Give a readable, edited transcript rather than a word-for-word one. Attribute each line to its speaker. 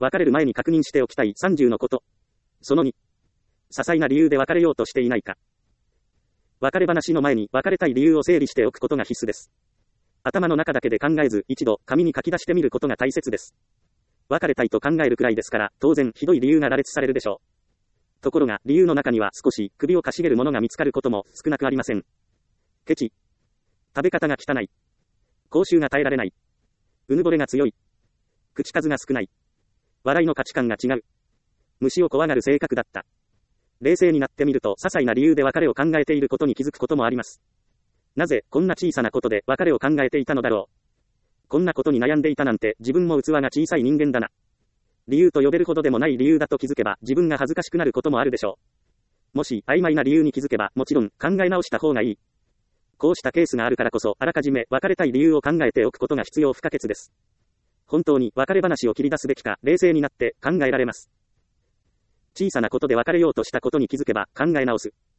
Speaker 1: 別れる前に確認しておきたい30のこと。その2。些細な理由で別れようとしていないか。別れ話の前に別れたい理由を整理しておくことが必須です。頭の中だけで考えず、一度紙に書き出してみることが大切です。別れたいと考えるくらいですから、当然ひどい理由が羅列されるでしょう。ところが、理由の中には少し首をかしげるものが見つかることも少なくありません。ケチ。食べ方が汚い。口臭が耐えられない。うぬぼれが強い。口数が少ない。笑いの価値観が違う。虫を怖がる性格だった。冷静になってみると、些細な理由で別れを考えていることに気づくこともあります。なぜ、こんな小さなことで別れを考えていたのだろう。こんなことに悩んでいたなんて、自分も器が小さい人間だな。理由と呼べるほどでもない理由だと気づけば、自分が恥ずかしくなることもあるでしょう。もし、曖昧な理由に気づけば、もちろん、考え直した方がいい。こうしたケースがあるからこそ、あらかじめ別れたい理由を考えておくことが必要不可欠です。本当に別れ話を切り出すべきか、冷静になって考えられます。小さなことで別れようとしたことに気づけば考え直す。